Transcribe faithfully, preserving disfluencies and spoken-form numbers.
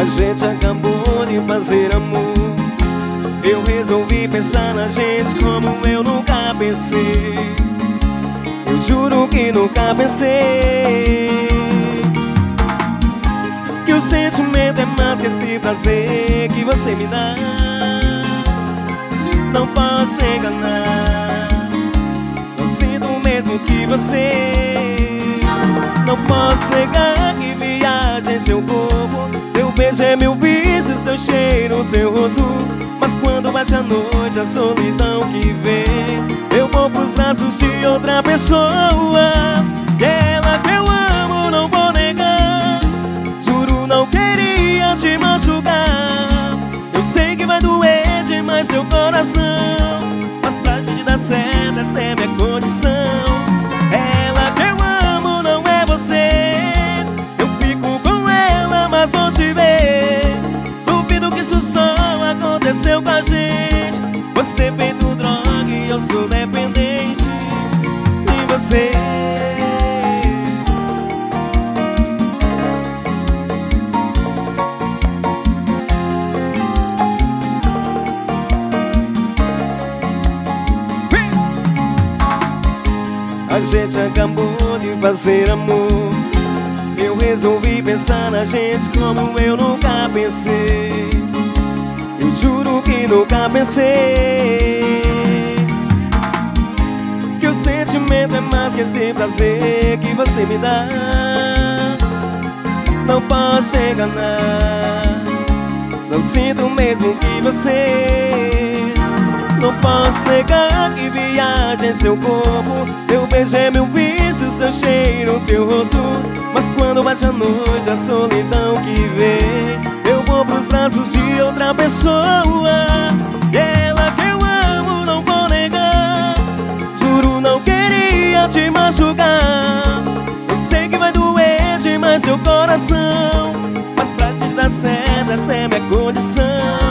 A gente acabou de fazer amor. Eu resolvi pensar na gente como eu nunca pensei. Eu juro que nunca pensei que o sentimento é mais que esse prazer que você me dá. Não posso enganar, não sinto o mesmo que você. Não posso negar que viaja em seu corpo. Seu beijo é meu vício, seu cheiro, seu rosto. Mas quando bate a noite, a solidão que vem, eu vou pros braços de outra pessoa. É ela que eu amo, não vou negar. Juro, não queria te machucar. Eu sei que vai doer demais seu coração, mas pra gente dar certo, essa é minha condição. É ela que eu amo, não é você. Eu fico com ela, mas vou te ver. Duvido que isso só aconteceu com a gente. Você feito droga e eu sou dependente de você. A gente acabou de fazer amor. Eu resolvi pensar na gente como eu nunca pensei. Eu juro que nunca pensei que o sentimento é mais que esse prazer que você me dá. Não posso enganar, não sinto o mesmo que você. Não posso negar que viaja em seu corpo. Seu beijo é meu vício, seu cheiro, seu rosto. Mas quando bate a noite, a solidão que vem, eu vou pros braços de outra pessoa. É ela que eu amo, não vou negar. Juro, não queria te machucar. Eu sei que vai doer demais seu coração, mas pra gente dar certo, essa é minha condição.